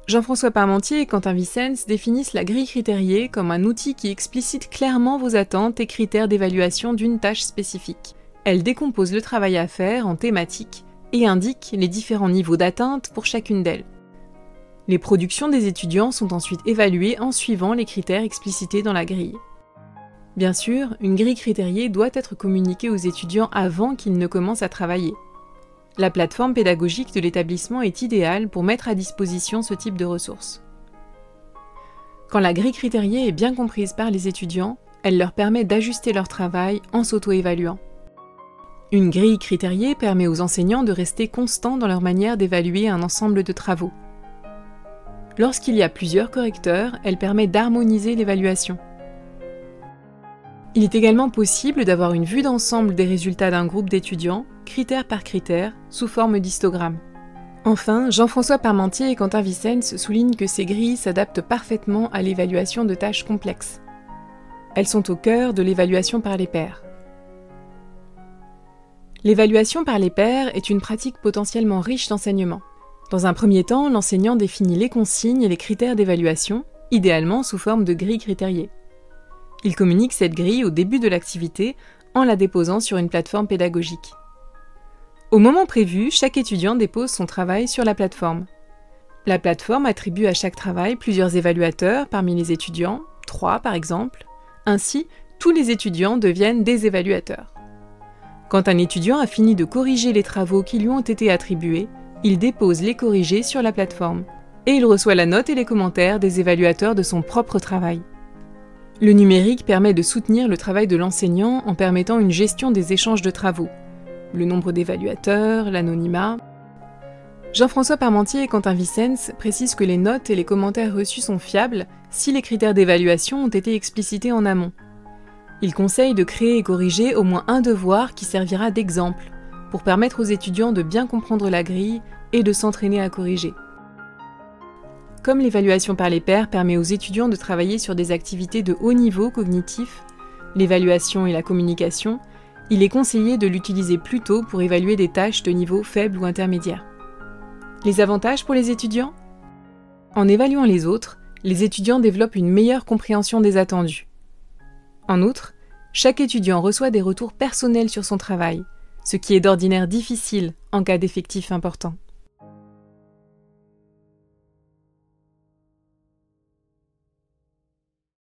Jean-François Parmentier et Quentin Vicens définissent la grille critériée comme un outil qui explicite clairement vos attentes et critères d'évaluation d'une tâche spécifique. Elle décompose le travail à faire en thématiques et indique les différents niveaux d'atteinte pour chacune d'elles. Les productions des étudiants sont ensuite évaluées en suivant les critères explicités dans la grille. Bien sûr, une grille critériée doit être communiquée aux étudiants avant qu'ils ne commencent à travailler. La plateforme pédagogique de l'établissement est idéale pour mettre à disposition ce type de ressources. Quand la grille critériée est bien comprise par les étudiants, elle leur permet d'ajuster leur travail en s'auto-évaluant. Une grille critériée permet aux enseignants de rester constants dans leur manière d'évaluer un ensemble de travaux. Lorsqu'il y a plusieurs correcteurs, elle permet d'harmoniser l'évaluation. Il est également possible d'avoir une vue d'ensemble des résultats d'un groupe d'étudiants, critère par critère, sous forme d'histogramme. Enfin, Jean-François Parmentier et Quentin Vicens soulignent que ces grilles s'adaptent parfaitement à l'évaluation de tâches complexes. Elles sont au cœur de l'évaluation par les pairs. L'évaluation par les pairs est une pratique potentiellement riche d'enseignement. Dans un premier temps, l'enseignant définit les consignes et les critères d'évaluation, idéalement sous forme de grille critériée. Il communique cette grille au début de l'activité en la déposant sur une plateforme pédagogique. Au moment prévu, chaque étudiant dépose son travail sur la plateforme. La plateforme attribue à chaque travail plusieurs évaluateurs parmi les étudiants, 3 par exemple. Ainsi, tous les étudiants deviennent des évaluateurs. Quand un étudiant a fini de corriger les travaux qui lui ont été attribués, il dépose les corrigés sur la plateforme et il reçoit la note et les commentaires des évaluateurs de son propre travail. Le numérique permet de soutenir le travail de l'enseignant en permettant une gestion des échanges de travaux, le nombre d'évaluateurs, l'anonymat. Jean-François Parmentier et Quentin Vicens précisent que les notes et les commentaires reçus sont fiables si les critères d'évaluation ont été explicités en amont. Ils conseillent de créer et corriger au moins un devoir qui servira d'exemple pour permettre aux étudiants de bien comprendre la grille et de s'entraîner à corriger. Comme l'évaluation par les pairs permet aux étudiants de travailler sur des activités de haut niveau cognitif, l'évaluation et la communication, il est conseillé de l'utiliser plus tôt pour évaluer des tâches de niveau faible ou intermédiaire. Les avantages pour les étudiants ? En évaluant les autres, les étudiants développent une meilleure compréhension des attendus. En outre, chaque étudiant reçoit des retours personnels sur son travail, ce qui est d'ordinaire difficile en cas d'effectifs importants.